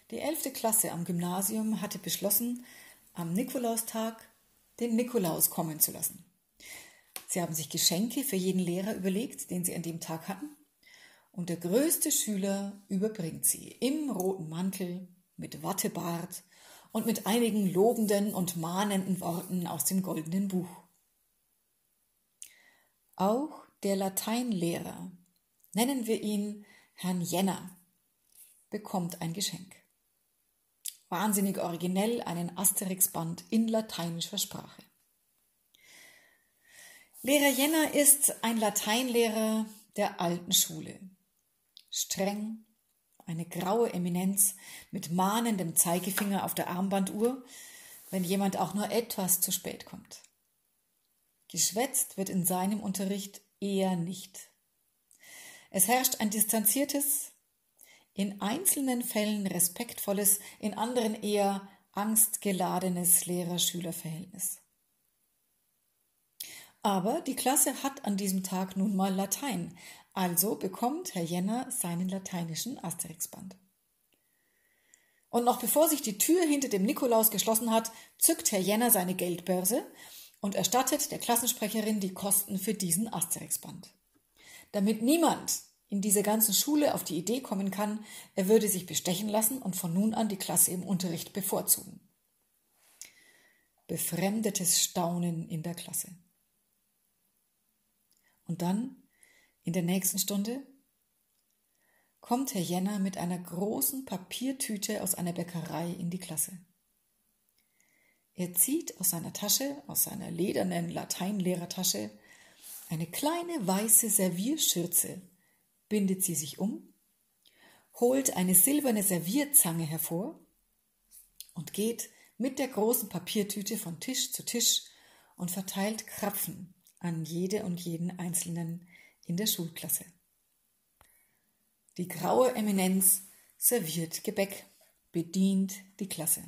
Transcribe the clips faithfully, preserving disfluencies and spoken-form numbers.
Die elfte Klasse am Gymnasium hatte beschlossen, am Nikolaustag den Nikolaus kommen zu lassen. Sie haben sich Geschenke für jeden Lehrer überlegt, den sie an dem Tag hatten. Und der größte Schüler überbringt sie im roten Mantel, mit Wattebart und mit einigen lobenden und mahnenden Worten aus dem goldenen Buch. Auch der Lateinlehrer, nennen wir ihn Herrn Jenner, bekommt ein Geschenk. Wahnsinnig originell einen Asterix-Band in lateinischer Sprache. Lehrer Jenner ist ein Lateinlehrer der alten Schule. Streng, eine graue Eminenz mit mahnendem Zeigefinger auf der Armbanduhr, wenn jemand auch nur etwas zu spät kommt. Geschwätzt wird in seinem Unterricht eher nicht. Es herrscht ein distanziertes, in einzelnen Fällen respektvolles, in anderen eher angstgeladenes Lehrer-Schüler-Verhältnis. Aber die Klasse hat an diesem Tag nun mal Latein, also bekommt Herr Jenner seinen lateinischen Asterix-Band. Und noch bevor sich die Tür hinter dem Nikolaus geschlossen hat, zückt Herr Jenner seine Geldbörse und erstattet der Klassensprecherin die Kosten für diesen Asterix-Band. Damit niemand in dieser ganzen Schule auf die Idee kommen kann, er würde sich bestechen lassen und von nun an die Klasse im Unterricht bevorzugen. Befremdetes Staunen in der Klasse. Und dann, in der nächsten Stunde, kommt Herr Jenner mit einer großen Papiertüte aus einer Bäckerei in die Klasse. Er zieht aus seiner Tasche, aus seiner ledernen Lateinlehrertasche, eine kleine weiße Servierschürze, bindet sie sich um, holt eine silberne Servierzange hervor und geht mit der großen Papiertüte von Tisch zu Tisch und verteilt Krapfen an jede und jeden Einzelnen in der Schulklasse. Die graue Eminenz serviert Gebäck, bedient die Klasse.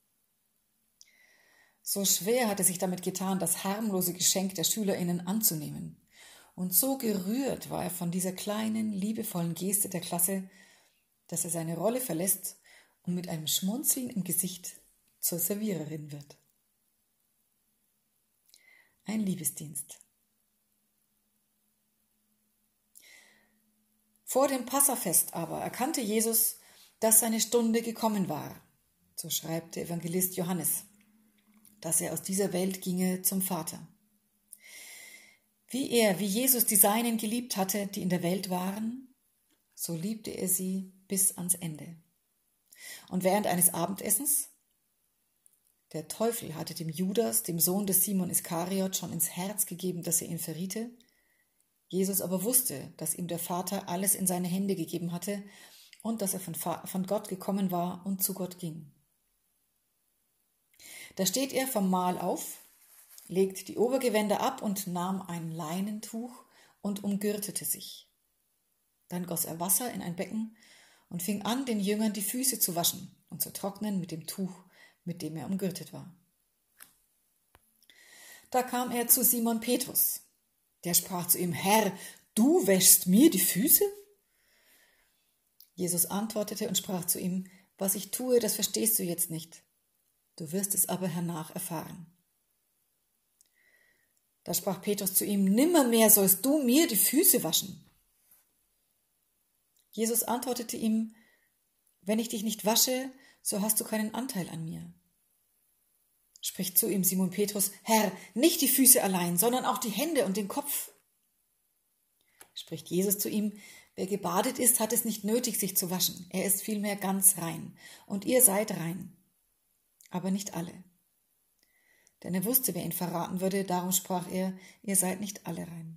So schwer hat er sich damit getan, das harmlose Geschenk der SchülerInnen anzunehmen. Und so gerührt war er von dieser kleinen, liebevollen Geste der Klasse, dass er seine Rolle verlässt und mit einem Schmunzeln im Gesicht zur Serviererin wird. Ein Liebesdienst. Vor dem Passafest aber erkannte Jesus, dass seine Stunde gekommen war, so schreibt der Evangelist Johannes, dass er aus dieser Welt ginge zum Vater. Wie er, wie Jesus die Seinen geliebt hatte, die in der Welt waren, so liebte er sie bis ans Ende. Und während eines Abendessens, der Teufel hatte dem Judas, dem Sohn des Simon Iskariot, schon ins Herz gegeben, dass er ihn verriete. Jesus aber wusste, dass ihm der Vater alles in seine Hände gegeben hatte und dass er von, von Gott gekommen war und zu Gott ging. Da steht er vom Mahl auf, legt die Obergewänder ab und nahm ein Leinentuch und umgürtete sich. Dann goss er Wasser in ein Becken und fing an, den Jüngern die Füße zu waschen und zu trocknen mit dem Tuch, mit dem er umgürtet war. Da kam er zu Simon Petrus. Der sprach zu ihm: Herr, du wäschst mir die Füße? Jesus antwortete und sprach zu ihm: Was ich tue, das verstehst du jetzt nicht. Du wirst es aber hernach erfahren. Da sprach Petrus zu ihm: Nimmermehr sollst du mir die Füße waschen. Jesus antwortete ihm: Wenn ich dich nicht wasche, so hast du keinen Anteil an mir. Spricht zu ihm Simon Petrus: Herr, nicht die Füße allein, sondern auch die Hände und den Kopf. Spricht Jesus zu ihm: Wer gebadet ist, hat es nicht nötig, sich zu waschen. Er ist vielmehr ganz rein. Und ihr seid rein. Aber nicht alle. Denn er wusste, wer ihn verraten würde, darum sprach er: Ihr seid nicht alle rein.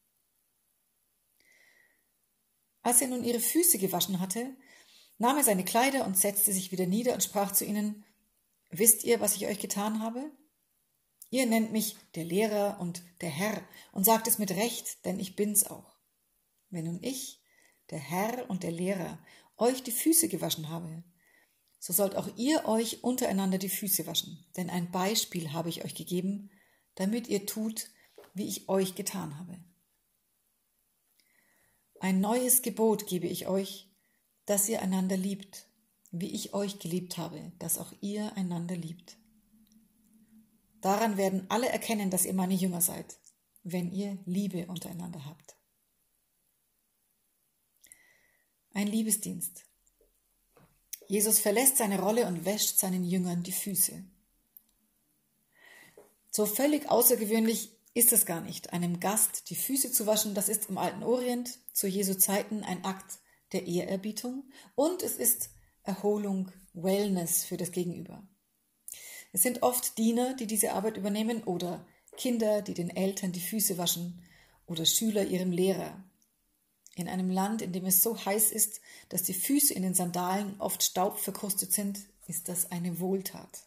Als er nun ihre Füße gewaschen hatte, nahm er seine Kleider und setzte sich wieder nieder und sprach zu ihnen: Wisst ihr, was ich euch getan habe? Ihr nennt mich der Lehrer und der Herr und sagt es mit Recht, denn ich bin's auch. Wenn nun ich, der Herr und der Lehrer, euch die Füße gewaschen habe, so sollt auch ihr euch untereinander die Füße waschen, denn ein Beispiel habe ich euch gegeben, damit ihr tut, wie ich euch getan habe. Ein neues Gebot gebe ich euch, dass ihr einander liebt, wie ich euch geliebt habe, dass auch ihr einander liebt. Daran werden alle erkennen, dass ihr meine Jünger seid, wenn ihr Liebe untereinander habt. Ein Liebesdienst. Jesus verlässt seine Rolle und wäscht seinen Jüngern die Füße. So völlig außergewöhnlich ist es gar nicht, einem Gast die Füße zu waschen. Das ist im alten Orient zu Jesu Zeiten ein Akt der Ehrerbietung und es ist Erholung, Wellness für das Gegenüber. Es sind oft Diener, die diese Arbeit übernehmen oder Kinder, die den Eltern die Füße waschen oder Schüler ihrem Lehrer. In einem Land, in dem es so heiß ist, dass die Füße in den Sandalen oft staubverkrustet sind, ist das eine Wohltat.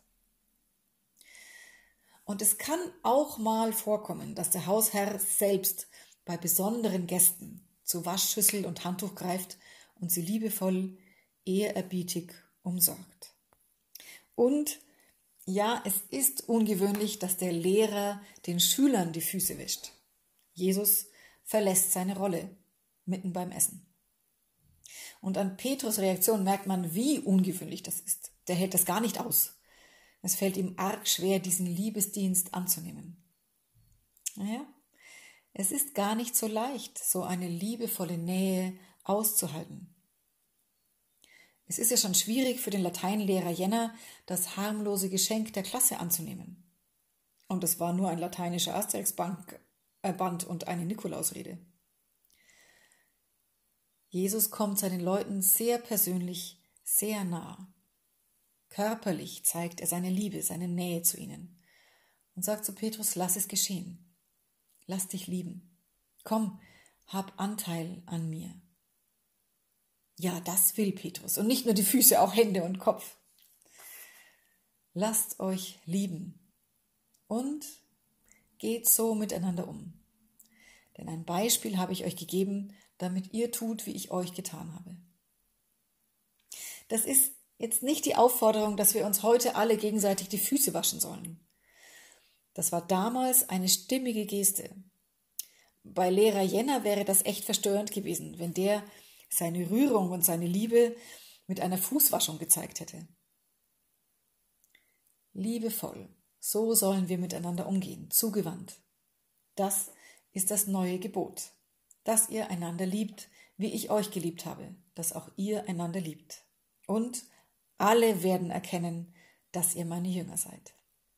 Und es kann auch mal vorkommen, dass der Hausherr selbst bei besonderen Gästen zu Waschschüssel und Handtuch greift und sie liebevoll, ehrerbietig umsorgt. Und ja, es ist ungewöhnlich, dass der Lehrer den Schülern die Füße wäscht. Jesus verlässt seine Rolle mitten beim Essen. Und an Petrus' Reaktion merkt man, wie ungewöhnlich das ist. Der hält das gar nicht aus. Es fällt ihm arg schwer, diesen Liebesdienst anzunehmen. Naja, es ist gar nicht so leicht, so eine liebevolle Nähe auszuhalten. Es ist ja schon schwierig für den Lateinlehrer Jenner, das harmlose Geschenk der Klasse anzunehmen. Und es war nur ein lateinischer Asterix-Band und eine Nikolausrede. Jesus kommt seinen Leuten sehr persönlich, sehr nah. Körperlich zeigt er seine Liebe, seine Nähe zu ihnen und sagt zu Petrus, lass es geschehen. Lass dich lieben. Komm, hab Anteil an mir. Ja, das will Petrus und nicht nur die Füße, auch Hände und Kopf. Lasst euch lieben und geht so miteinander um. Denn ein Beispiel habe ich euch gegeben, damit ihr tut, wie ich euch getan habe. Das ist jetzt nicht die Aufforderung, dass wir uns heute alle gegenseitig die Füße waschen sollen. Das war damals eine stimmige Geste. Bei Lehrer Jenner wäre das echt verstörend gewesen, wenn der seine Rührung und seine Liebe mit einer Fußwaschung gezeigt hätte. Liebevoll, so sollen wir miteinander umgehen, zugewandt. Das ist das neue Gebot, dass ihr einander liebt, wie ich euch geliebt habe, dass auch ihr einander liebt. Und alle werden erkennen, dass ihr meine Jünger seid.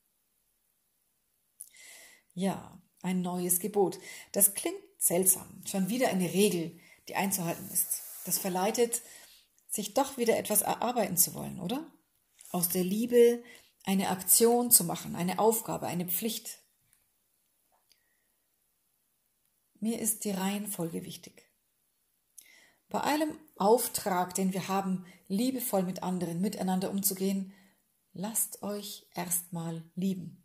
Ja, ein neues Gebot. Das klingt seltsam. Schon wieder eine Regel, die einzuhalten ist. Das verleitet, sich doch wieder etwas erarbeiten zu wollen, oder? Aus der Liebe eine Aktion zu machen, eine Aufgabe, eine Pflicht. Mir ist die Reihenfolge wichtig. Bei allem Auftrag, den wir haben, liebevoll mit anderen, miteinander umzugehen, lasst euch erstmal lieben.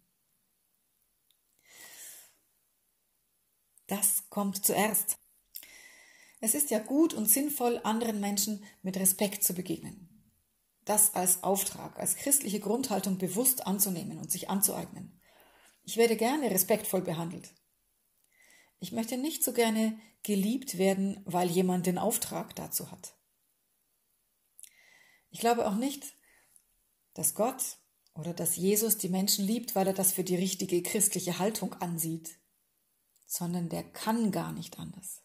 Das kommt zuerst. Es ist ja gut und sinnvoll, anderen Menschen mit Respekt zu begegnen. Das als Auftrag, als christliche Grundhaltung bewusst anzunehmen und sich anzueignen. Ich werde gerne respektvoll behandelt. Ich möchte nicht so gerne geliebt werden, weil jemand den Auftrag dazu hat. Ich glaube auch nicht, dass Gott oder dass Jesus die Menschen liebt, weil er das für die richtige christliche Haltung ansieht, sondern der kann gar nicht anders.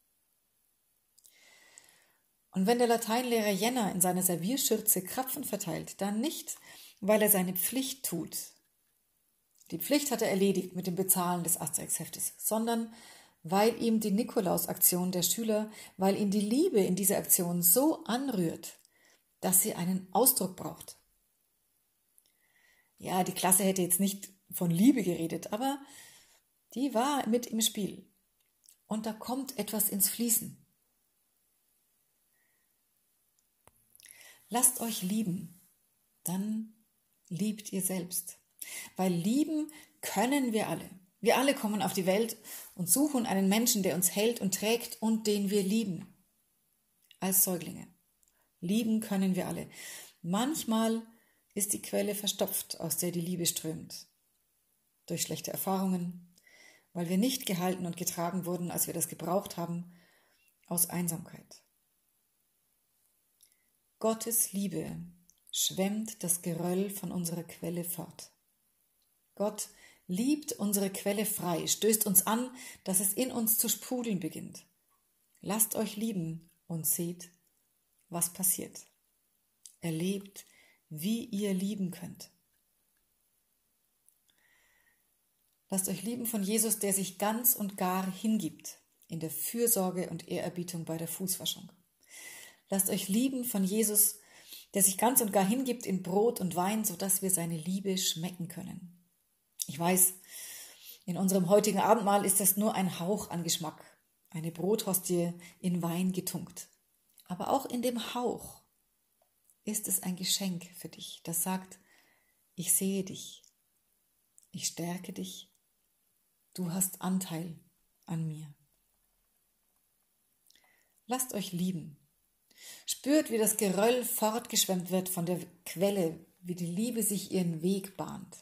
Und wenn der Lateinlehrer Jenner in seiner Servierschürze Krapfen verteilt, dann nicht, weil er seine Pflicht tut. Die Pflicht hat er erledigt mit dem Bezahlen des Asterix-Heftes, sondern weil ihm die Nikolaus-Aktion der Schüler, weil ihn die Liebe in dieser Aktion so anrührt, dass sie einen Ausdruck braucht. Ja, die Klasse hätte jetzt nicht von Liebe geredet, aber die war mit im Spiel. Und da kommt etwas ins Fließen. Lasst euch lieben, dann liebt ihr selbst. Weil lieben können wir alle. Wir alle kommen auf die Welt und suchen einen Menschen, der uns hält und trägt und den wir lieben. Als Säuglinge. Lieben können wir alle. Manchmal ist die Quelle verstopft, aus der die Liebe strömt. Durch schlechte Erfahrungen, weil wir nicht gehalten und getragen wurden, als wir das gebraucht haben, aus Einsamkeit. Gottes Liebe schwemmt das Geröll von unserer Quelle fort. Gott liebt unsere Quelle frei, stößt uns an, dass es in uns zu sprudeln beginnt. Lasst euch lieben und seht, was passiert. Erlebt, wie ihr lieben könnt. Lasst euch lieben von Jesus, der sich ganz und gar hingibt in der Fürsorge und Ehrerbietung bei der Fußwaschung. Lasst euch lieben von Jesus, der sich ganz und gar hingibt in Brot und Wein, sodass wir seine Liebe schmecken können. Ich weiß, in unserem heutigen Abendmahl ist das nur ein Hauch an Geschmack, eine Brothostie in Wein getunkt. Aber auch in dem Hauch ist es ein Geschenk für dich, das sagt, ich sehe dich, ich stärke dich, du hast Anteil an mir. Lasst euch lieben. Spürt, wie das Geröll fortgeschwemmt wird von der Quelle, wie die Liebe sich ihren Weg bahnt.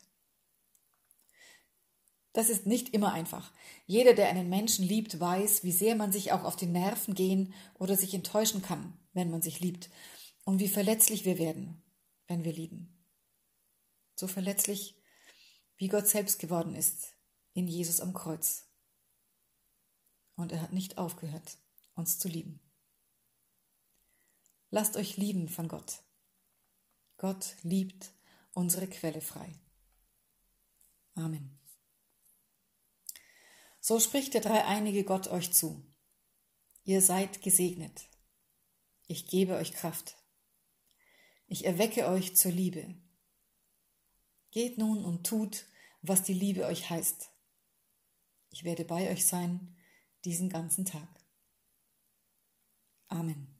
Das ist nicht immer einfach. Jeder, der einen Menschen liebt, weiß, wie sehr man sich auch auf die Nerven gehen oder sich enttäuschen kann, wenn man sich liebt. Und wie verletzlich wir werden, wenn wir lieben. So verletzlich, wie Gott selbst geworden ist, in Jesus am Kreuz. Und er hat nicht aufgehört, uns zu lieben. Lasst euch lieben von Gott. Gott liebt unsere Quelle frei. Amen. So spricht der dreieinige Gott euch zu. Ihr seid gesegnet. Ich gebe euch Kraft. Ich erwecke euch zur Liebe. Geht nun und tut, was die Liebe euch heißt. Ich werde bei euch sein diesen ganzen Tag. Amen.